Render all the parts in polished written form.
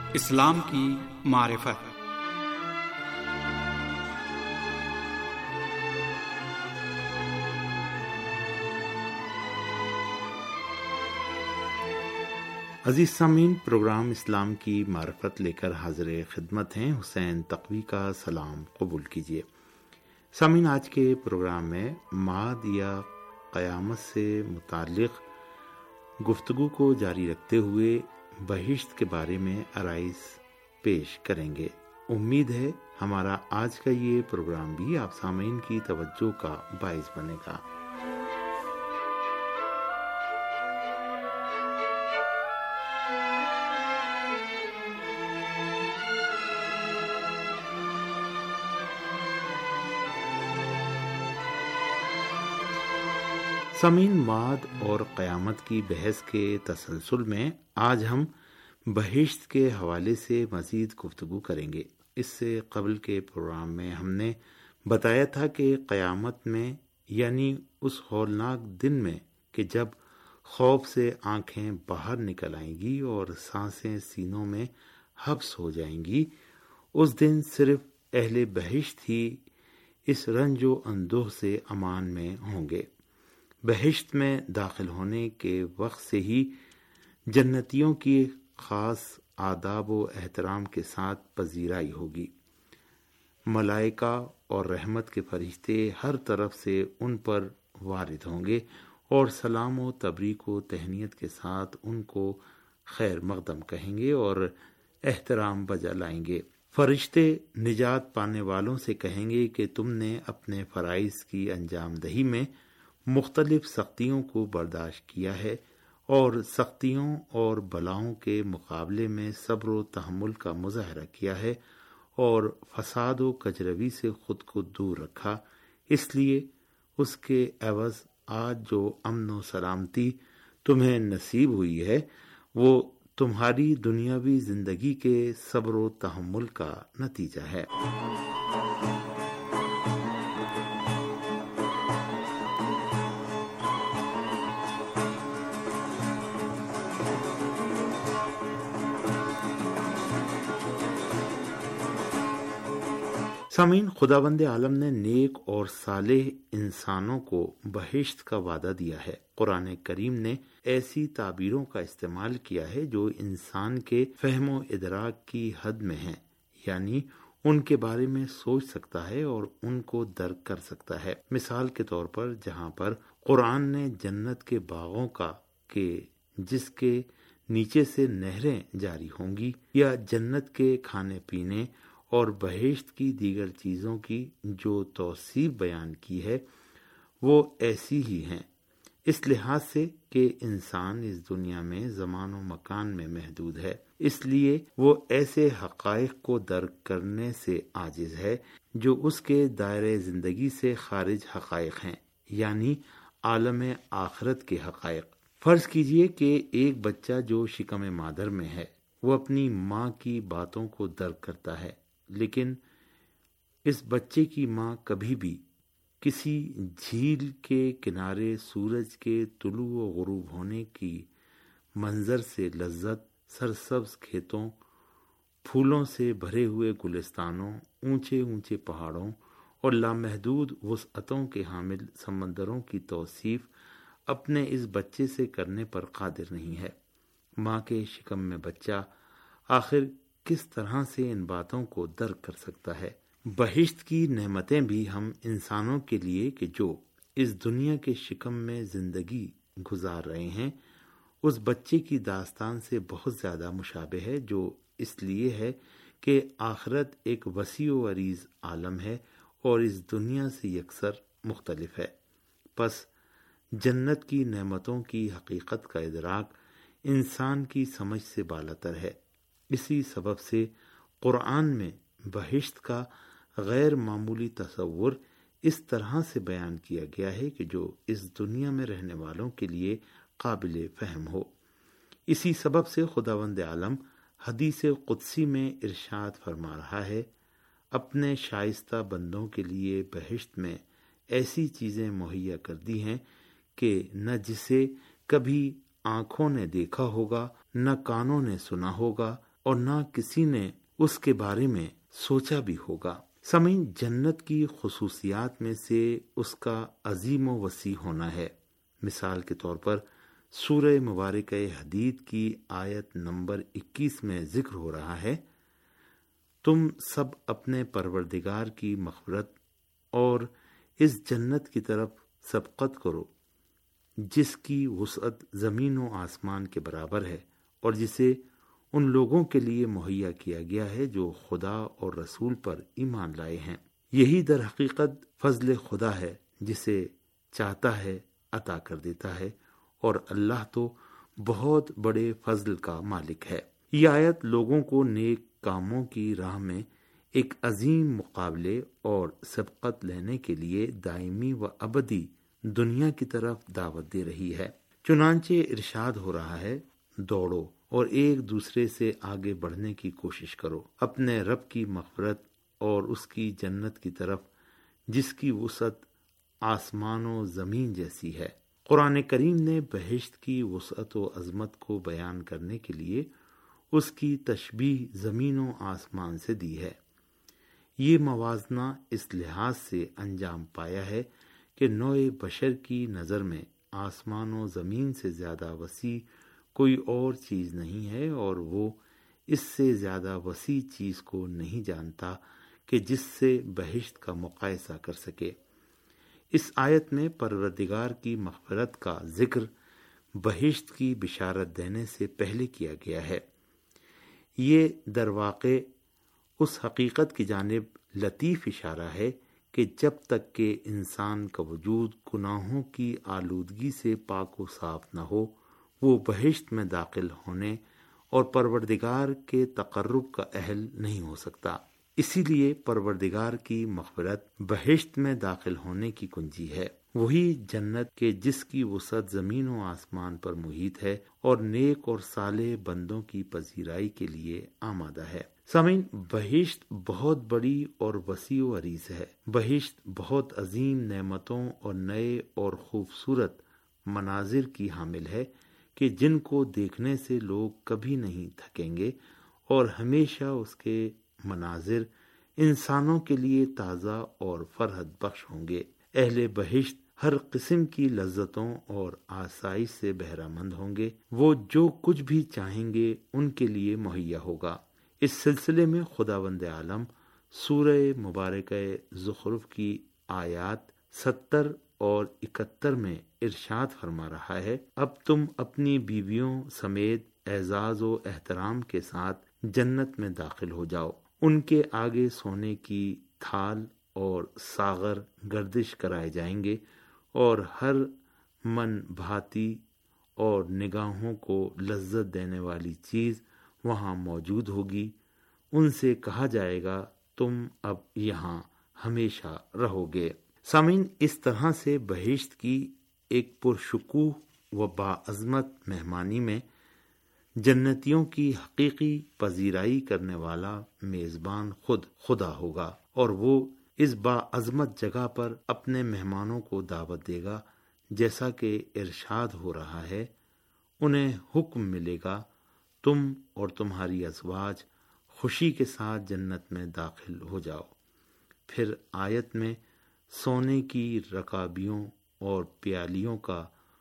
اسلام کی معرفت۔ عزیز سامعین، پروگرام اسلام کی معرفت لے کر حاضر خدمت ہیں۔ حسین تقوی کا سلام قبول کیجیے۔ سامعین، آج کے پروگرام میں معاد یا قیامت سے متعلق گفتگو کو جاری رکھتے ہوئے بہشت کے بارے میں آرائز پیش کریں گے۔ امید ہے ہمارا آج کا یہ پروگرام بھی آپ سامعین کی توجہ کا باعث بنے گا۔ سامعین، معاد اور قیامت کی بحث کے تسلسل میں آج ہم بہشت کے حوالے سے مزید گفتگو کریں گے۔ اس سے قبل کے پروگرام میں ہم نے بتایا تھا کہ قیامت میں، یعنی اس ہولناک دن میں کہ جب خوف سے آنکھیں باہر نکل آئیں گی اور سانسیں سینوں میں حبس ہو جائیں گی، اس دن صرف اہل بہشت ہی اس رنج و اندوہ سے امان میں ہوں گے۔ بہشت میں داخل ہونے کے وقت سے ہی جنتیوں کی خاص آداب و احترام کے ساتھ پذیرائی ہوگی۔ ملائکہ اور رحمت کے فرشتے ہر طرف سے ان پر وارد ہوں گے اور سلام و تبریک و تہنیت کے ساتھ ان کو خیر مقدم کہیں گے اور احترام بجا لائیں گے۔ فرشتے نجات پانے والوں سے کہیں گے کہ تم نے اپنے فرائض کی انجام دہی میں مختلف سختیوں کو برداشت کیا ہے اور سختیوں اور بلاؤں کے مقابلے میں صبر و تحمل کا مظاہرہ کیا ہے اور فساد و کجروی سے خود کو دور رکھا، اس لیے اس کے عوض آج جو امن و سلامتی تمہیں نصیب ہوئی ہے وہ تمہاری دنیاوی زندگی کے صبر و تحمل کا نتیجہ ہے۔ سامعین، خداوند عالم نے نیک اور صالح انسانوں کو بہشت کا وعدہ دیا ہے۔ قرآن کریم نے ایسی تعبیروں کا استعمال کیا ہے جو انسان کے فہم و ادراک کی حد میں ہیں، یعنی ان کے بارے میں سوچ سکتا ہے اور ان کو درک کر سکتا ہے۔ مثال کے طور پر جہاں پر قرآن نے جنت کے باغوں کا کہ جس کے نیچے سے نہریں جاری ہوں گی، یا جنت کے کھانے پینے اور بہشت کی دیگر چیزوں کی جو توصیف بیان کی ہے وہ ایسی ہی ہیں، اس لحاظ سے کہ انسان اس دنیا میں زمان و مکان میں محدود ہے، اس لیے وہ ایسے حقائق کو درک کرنے سے عاجز ہے جو اس کے دائرۂ زندگی سے خارج حقائق ہیں، یعنی عالم آخرت کے حقائق۔ فرض کیجئے کہ ایک بچہ جو شکم مادر میں ہے وہ اپنی ماں کی باتوں کو درک کرتا ہے، لیکن اس بچے کی ماں کبھی بھی کسی جھیل کے کنارے سورج کے طلوع و غروب ہونے کی منظر سے لذت، سرسبز کھیتوں، پھولوں سے بھرے ہوئے گلستانوں، اونچے اونچے پہاڑوں اور لامحدود وسعتوں کے حامل سمندروں کی توصیف اپنے اس بچے سے کرنے پر قادر نہیں ہے۔ ماں کے شکم میں بچہ آخر کس طرح سے ان باتوں کو درک کر سکتا ہے؟ بہشت کی نعمتیں بھی ہم انسانوں کے لیے کہ جو اس دنیا کے شکم میں زندگی گزار رہے ہیں، اس بچے کی داستان سے بہت زیادہ مشابہ ہے، جو اس لیے ہے کہ آخرت ایک وسیع و عریض عالم ہے اور اس دنیا سے یکسر مختلف ہے۔ پس جنت کی نعمتوں کی حقیقت کا ادراک انسان کی سمجھ سے بالاتر ہے۔ اسی سبب سے قرآن میں بہشت کا غیر معمولی تصور اس طرح سے بیان کیا گیا ہے کہ جو اس دنیا میں رہنے والوں کے لیے قابل فہم ہو۔ اسی سبب سے خداوند عالم حدیث قدسی میں ارشاد فرما رہا ہے، اپنے شائستہ بندوں کے لیے بہشت میں ایسی چیزیں مہیا کر دی ہیں کہ نہ جسے کبھی آنکھوں نے دیکھا ہوگا، نہ کانوں نے سنا ہوگا اور نہ کسی نے اس کے بارے میں سوچا بھی ہوگا۔ سامعین، جنت کی خصوصیات میں سے اس کا عظیم و وسیع ہونا ہے۔ مثال کے طور پر سورہ مبارکہ حدید کی آیت نمبر 21 میں ذکر ہو رہا ہے، تم سب اپنے پروردگار کی مغفرت اور اس جنت کی طرف سبقت کرو جس کی وسعت زمین و آسمان کے برابر ہے، اور جسے ان لوگوں کے لیے مہیا کیا گیا ہے جو خدا اور رسول پر ایمان لائے ہیں۔ یہی در حقیقت فضل خدا ہے، جسے چاہتا ہے عطا کر دیتا ہے، اور اللہ تو بہت بڑے فضل کا مالک ہے۔ یہ آیت لوگوں کو نیک کاموں کی راہ میں ایک عظیم مقابلے اور سبقت لینے کے لیے دائمی و ابدی دنیا کی طرف دعوت دے رہی ہے۔ چنانچہ ارشاد ہو رہا ہے، دوڑو اور ایک دوسرے سے آگے بڑھنے کی کوشش کرو اپنے رب کی مغفرت اور اس کی جنت کی طرف جس کی وسعت آسمان و زمین جیسی ہے۔ قرآن کریم نے بہشت کی وسعت و عظمت کو بیان کرنے کے لیے اس کی تشبیہ زمین و آسمان سے دی ہے۔ یہ موازنہ اس لحاظ سے انجام پایا ہے کہ نوع بشر کی نظر میں آسمان و زمین سے زیادہ وسیع کوئی اور چیز نہیں ہے، اور وہ اس سے زیادہ وسیع چیز کو نہیں جانتا کہ جس سے بہشت کا مقایسہ کر سکے۔ اس آیت میں پروردگار کی مغفرت کا ذکر بہشت کی بشارت دینے سے پہلے کیا گیا ہے۔ یہ در واقع اس حقیقت کی جانب لطیف اشارہ ہے کہ جب تک کہ انسان کا وجود گناہوں کی آلودگی سے پاک و صاف نہ ہو، وہ بہشت میں داخل ہونے اور پروردگار کے تقرب کا اہل نہیں ہو سکتا۔ اسی لیے پروردگار کی مغفرت بہشت میں داخل ہونے کی کنجی ہے، وہی جنت کے جس کی وسعت زمین و آسمان پر محیط ہے اور نیک اور صالح بندوں کی پذیرائی کے لیے آمادہ ہے۔ سامعین، بہشت بہت بڑی اور وسیع و عریض ہے۔ بہشت بہت عظیم نعمتوں اور نئے اور خوبصورت مناظر کی حامل ہے کہ جن کو دیکھنے سے لوگ کبھی نہیں تھکیں گے، اور ہمیشہ اس کے مناظر انسانوں کے لیے تازہ اور فرحت بخش ہوں گے۔ اہل بہشت ہر قسم کی لذتوں اور آسائش سے بہرہ مند ہوں گے۔ وہ جو کچھ بھی چاہیں گے ان کے لیے مہیا ہوگا۔ اس سلسلے میں خداوند عالم سورہ مبارکہ زخرف کی آیات 70 اور 71 میں ارشاد فرما رہا ہے، اب تم اپنی بیویوں سمیت اعزاز و احترام کے ساتھ جنت میں داخل ہو جاؤ۔ ان کے آگے سونے کی تھال اور ساغر گردش کرائے جائیں گے، اور ہر من بھاتی اور نگاہوں کو لذت دینے والی چیز وہاں موجود ہوگی۔ ان سے کہا جائے گا، تم اب یہاں ہمیشہ رہو گے۔ سامعین، اس طرح سے بہشت کی ایک پرشکوہ و باعظمت مہمانی میں جنتیوں کی حقیقی پذیرائی کرنے والا میزبان خود خدا ہوگا، اور وہ اس باعظمت جگہ پر اپنے مہمانوں کو دعوت دے گا، جیسا کہ ارشاد ہو رہا ہے، انہیں حکم ملے گا، تم اور تمہاری ازواج خوشی کے ساتھ جنت میں داخل ہو جاؤ۔ پھر آیت میں سونے کی رکابیوں اور پیالیوں کا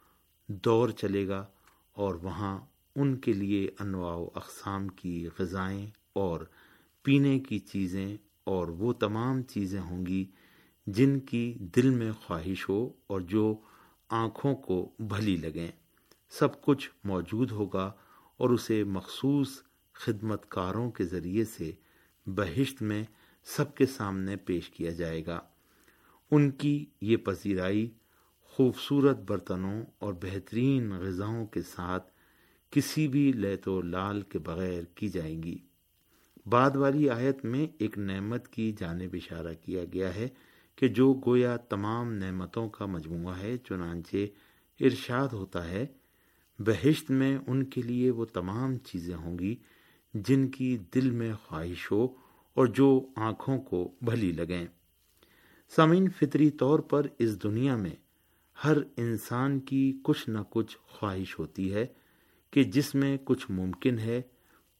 دور چلے گا، اور وہاں ان کے لیے انواع و اقسام کی غذائیں اور پینے کی چیزیں اور وہ تمام چیزیں ہوں گی جن کی دل میں خواہش ہو اور جو آنکھوں کو بھلی لگیں۔ سب کچھ موجود ہوگا، اور اسے مخصوص خدمت کاروں کے ذریعے سے بہشت میں سب کے سامنے پیش کیا جائے گا۔ ان کی یہ پذیرائی خوبصورت برتنوں اور بہترین غذاؤں کے ساتھ کسی بھی لیت و لال کے بغیر کی جائے گی۔ بعد والی آیت میں ایک نعمت کی جانب اشارہ کیا گیا ہے کہ جو گویا تمام نعمتوں کا مجموعہ ہے، چنانچہ ارشاد ہوتا ہے، بہشت میں ان کے لیے وہ تمام چیزیں ہوں گی جن کی دل میں خواہش ہو اور جو آنکھوں کو بھلی لگیں۔ سامعین، فطری طور پر اس دنیا میں ہر انسان کی کچھ نہ کچھ خواہش ہوتی ہے کہ جس میں کچھ ممکن ہے،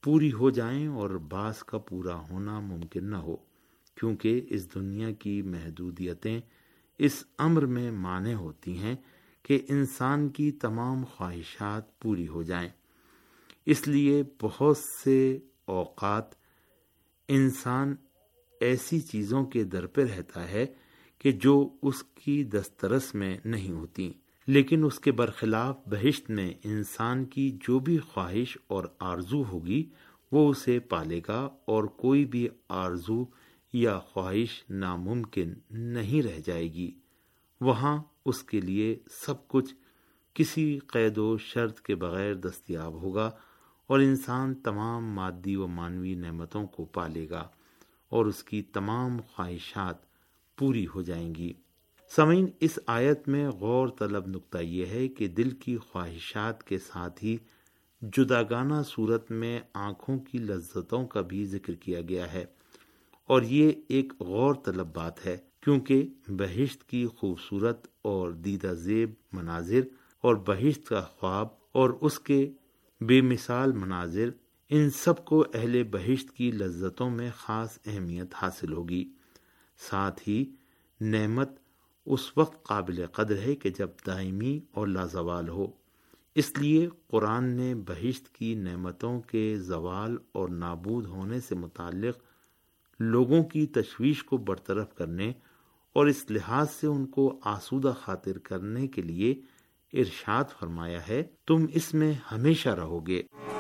پوری ہو جائیں اور بعض کا پورا ہونا ممکن نہ ہو، کیونکہ اس دنیا کی محدودیتیں اس امر میں مانع ہوتی ہیں کہ انسان کی تمام خواہشات پوری ہو جائیں۔ اس لیے بہت سے اوقات انسان ایسی چیزوں کے در پہ رہتا ہے کہ جو اس کی دسترس میں نہیں ہوتی، لیکن اس کے برخلاف بہشت میں انسان کی جو بھی خواہش اور آرزو ہوگی وہ اسے پالے گا، اور کوئی بھی آرزو یا خواہش ناممکن نہیں رہ جائے گی۔ وہاں اس کے لیے سب کچھ کسی قید و شرط کے بغیر دستیاب ہوگا، اور انسان تمام مادی و معنوی نعمتوں کو پالے گا اور اس کی تمام خواہشات پوری ہو جائیں گی۔ سامعین، اس آیت میں غور طلب نکتہ یہ ہے کہ دل کی خواہشات کے ساتھ ہی جداگانہ صورت میں آنکھوں کی لذتوں کا بھی ذکر کیا گیا ہے، اور یہ ایک غور طلب بات ہے، کیونکہ بہشت کی خوبصورت اور دیدہ زیب مناظر اور بہشت کا خواب اور اس کے بے مثال مناظر، ان سب کو اہل بہشت کی لذتوں میں خاص اہمیت حاصل ہوگی۔ ساتھ ہی نعمت اس وقت قابل قدر ہے کہ جب دائمی اور لازوال ہو۔ اس لیے قرآن نے بہشت کی نعمتوں کے زوال اور نابود ہونے سے متعلق لوگوں کی تشویش کو برطرف کرنے اور اس لحاظ سے ان کو آسودہ خاطر کرنے کے لیے ارشاد فرمایا ہے، تم اس میں ہمیشہ رہو گے۔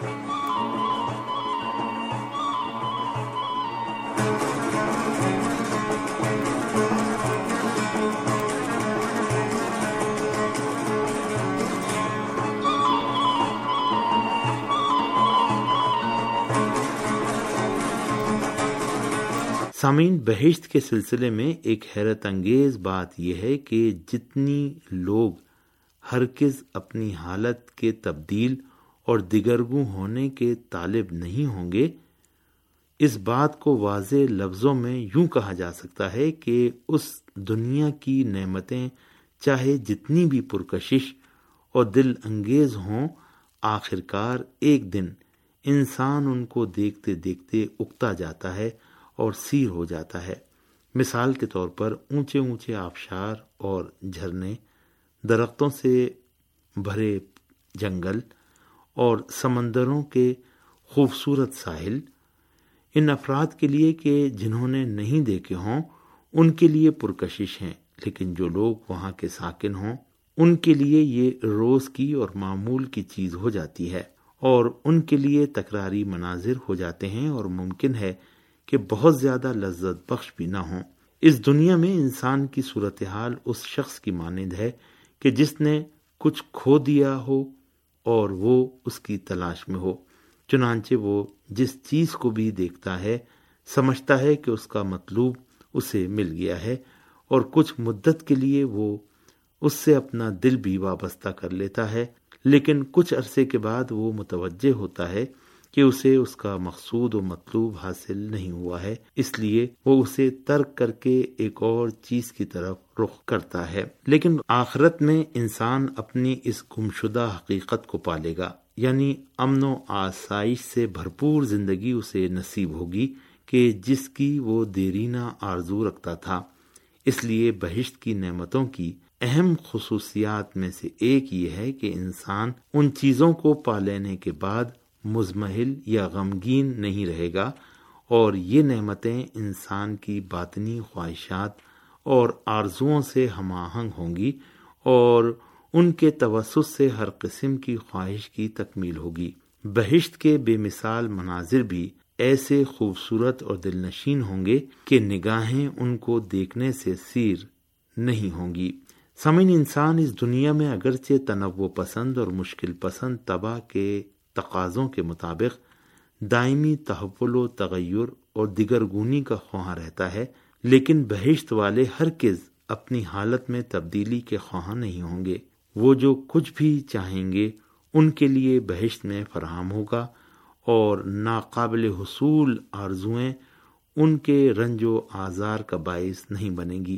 سامعین، بہشت کے سلسلے میں ایک حیرت انگیز بات یہ ہے کہ جتنی لوگ ہرگز اپنی حالت کے تبدیل اور دگرگوں ہونے کے طالب نہیں ہوں گے، اس بات کو واضح لفظوں میں یوں کہا جا سکتا ہے کہ اس دنیا کی نعمتیں چاہے جتنی بھی پرکشش اور دل انگیز ہوں، آخرکار ایک دن انسان ان کو دیکھتے دیکھتے اکتا جاتا ہے اور سیر ہو جاتا ہے۔ مثال کے طور پر اونچے اونچے آبشار اور جھرنے، درختوں سے بھرے جنگل اور سمندروں کے خوبصورت ساحل، ان افراد کے لیے کہ جنہوں نے نہیں دیکھے ہوں ان کے لیے پرکشش ہیں، لیکن جو لوگ وہاں کے ساکن ہوں ان کے لیے یہ روز کی اور معمول کی چیز ہو جاتی ہے، اور ان کے لیے تکراری مناظر ہو جاتے ہیں، اور ممکن ہے کہ بہت زیادہ لذت بخش بھی نہ ہوں۔ اس دنیا میں انسان کی صورتحال اس شخص کی مانند ہے کہ جس نے کچھ کھو دیا ہو اور وہ اس کی تلاش میں ہو، چنانچہ وہ جس چیز کو بھی دیکھتا ہے سمجھتا ہے کہ اس کا مطلوب اسے مل گیا ہے، اور کچھ مدت کے لیے وہ اس سے اپنا دل بھی وابستہ کر لیتا ہے، لیکن کچھ عرصے کے بعد وہ متوجہ ہوتا ہے کہ اسے اس کا مقصود و مطلوب حاصل نہیں ہوا ہے، اس لیے وہ اسے ترک کر کے ایک اور چیز کی طرف رخ کرتا ہے۔ لیکن آخرت میں انسان اپنی اس گمشدہ حقیقت کو پالے گا، یعنی امن و آسائش سے بھرپور زندگی اسے نصیب ہوگی کہ جس کی وہ دیرینہ آرزو رکھتا تھا۔ اس لیے بہشت کی نعمتوں کی اہم خصوصیات میں سے ایک یہ ہے کہ انسان ان چیزوں کو پا لینے کے بعد مضمحل یا غمگین نہیں رہے گا، اور یہ نعمتیں انسان کی باطنی خواہشات اور آرزوؤں سے ہم آہنگ ہوں گی، اور ان کے توسط سے ہر قسم کی خواہش کی تکمیل ہوگی۔ بہشت کے بے مثال مناظر بھی ایسے خوبصورت اور دل نشین ہوں گے کہ نگاہیں ان کو دیکھنے سے سیر نہیں ہوں گی۔ سامعین، انسان اس دنیا میں اگرچہ تنوع پسند اور مشکل پسند طبع کے تقاضوں کے مطابق دائمی تحول و تغیر اور دگرگونی کا خواہاں رہتا ہے، لیکن بہشت والے ہرگز اپنی حالت میں تبدیلی کے خواہاں نہیں ہوں گے۔ وہ جو کچھ بھی چاہیں گے ان کے لیے بہشت میں فراہم ہوگا، اور ناقابل حصول آرزوئیں ان کے رنج و آزار کا باعث نہیں بنے گی۔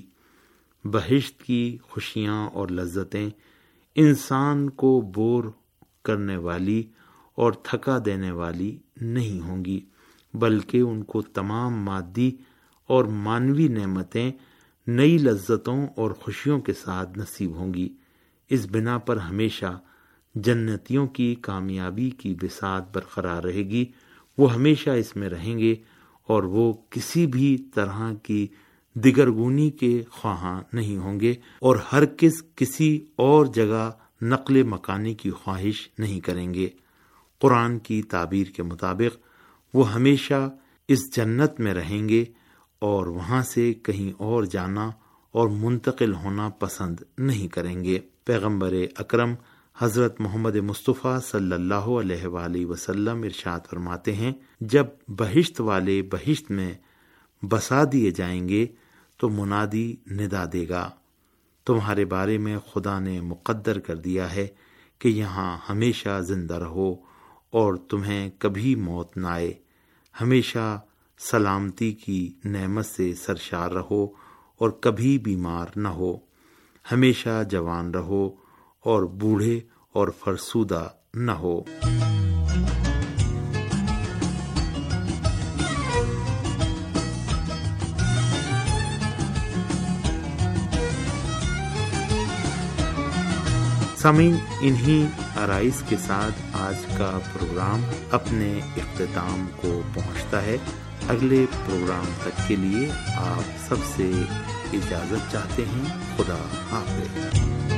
بہشت کی خوشیاں اور لذتیں انسان کو بور کرنے والی اور تھکا دینے والی نہیں ہوں گی، بلکہ ان کو تمام مادی اور معنوی نعمتیں نئی لذتوں اور خوشیوں کے ساتھ نصیب ہوں گی۔ اس بنا پر ہمیشہ جنتیوں کی کامیابی کی بساط برقرار رہے گی، وہ ہمیشہ اس میں رہیں گے اور وہ کسی بھی طرح کی دگرگونی کے خواہاں نہیں ہوں گے اور ہرگز کسی اور جگہ نقل مکانی کی خواہش نہیں کریں گے۔ قرآن کی تعبیر کے مطابق وہ ہمیشہ اس جنت میں رہیں گے اور وہاں سے کہیں اور جانا اور منتقل ہونا پسند نہیں کریں گے۔ پیغمبر اکرم حضرت محمد مصطفیٰ صلی اللہ علیہ وآلہ وسلم ارشاد فرماتے ہیں، جب بہشت والے بہشت میں بسا دیے جائیں گے تو منادی ندا دے گا، تمہارے بارے میں خدا نے مقدر کر دیا ہے کہ یہاں ہمیشہ زندہ رہو اور تمہیں کبھی موت نہ آئے، ہمیشہ سلامتی کی نعمت سے سرشار رہو اور کبھی بیمار نہ ہو، ہمیشہ جوان رہو اور بوڑھے اور فرسودہ نہ ہو۔ سامعین، انہی آرائز کے ساتھ آج کا پروگرام اپنے اختتام کو پہنچتا ہے۔ اگلے پروگرام تک کے لیے آپ سب سے اجازت چاہتے ہیں۔ خدا حافظ۔